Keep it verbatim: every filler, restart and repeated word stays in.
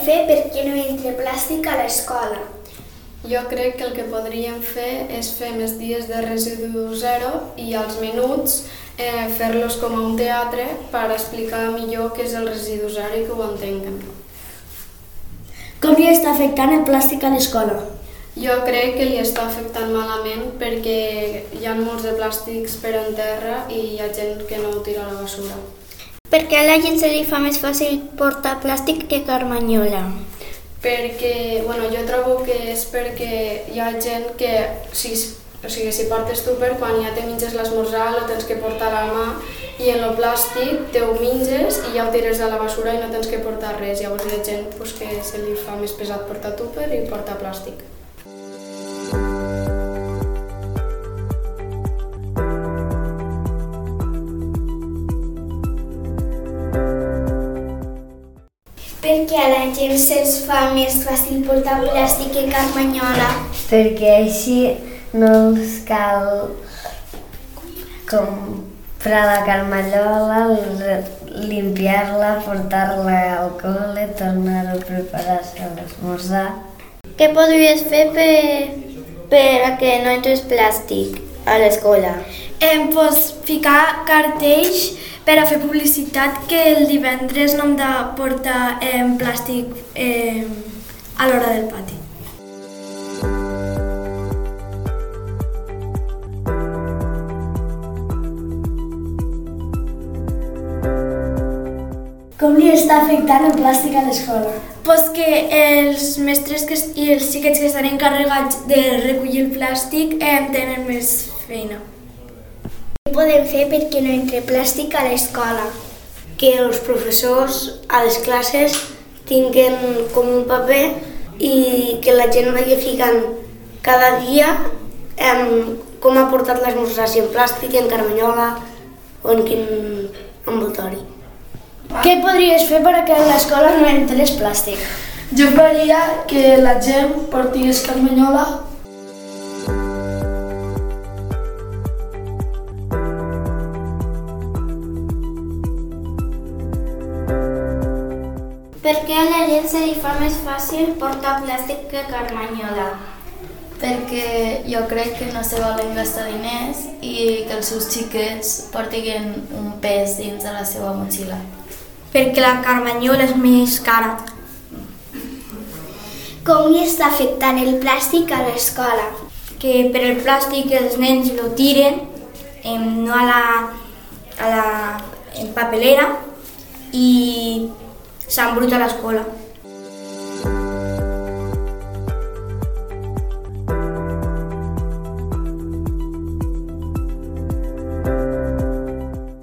fer perquè no entre plàstic a l'escola? Jo crec que el que podríem fer és fer més dies de residu zero i als minuts eh, fer-los com a un teatre per explicar millor què és el residu zero i que ho entenguen. Com li està afectant el plàstic a l'escola? Jo crec que li està afectant malament perquè hi ha molts de plàstics per en terra i hi ha gent que no ho tira a la basura. Per què a la gent se li fa més fàcil portar plàstic que carmanyola? Perquè, bueno, jo trobo que és perquè hi ha gent que, si, o sigui, si portes tupper, quan ja te menges l'esmorzar, lo tens que portar a la mà i en el plàstic te ho menges i ja ho tires a la basura i no tens que portar res. Llavors hi ha gent pues, que se li fa més pesat portar tupper i portar plàstic. Per què a la gent se'ls fa més fàcil portar plàstic que carmanyola? Perquè així no els cal comprar la carmanyola, limpiar-la, portar-la al col·le, tornar a preparar-se a l'esmorzar. Què podries fer per, per que no entres plàstic a l'escola? Eh, pues, ficar cartells per a fer publicitat que el divendres no hem de portar eh, plàstic eh, a l'hora del pati. Com li està afectant el plàstic a l'escola? Pues que els mestres que, i els xiquets que estan encarregats de recollir el plàstic eh, tenen més feina. Què podem fer perquè no entre plàstic a l'escola? Que els professors a les classes tinguen com un paper i que la gent vagi ficant cada dia eh, com ha portat l'esmorzar, si en plàstic, en carmanyola o en quin envoltori. Què podries fer perquè a l'escola no entrés plàstic? Jo faria que la gent portés carmanyola. Per què a la gent se li fa més fàcil portar plàstic que carmanyola? Perquè jo crec que no se volen gastar diners i que els seus xiquets portin un pes dins de la seva motxilla. Perquè la carmanyola és més cara. Com li està afectant el plàstic a l'escola? Que per el plàstic els nens lo tiren, eh, no a la, a la en papelera, i s'embruta l'escola.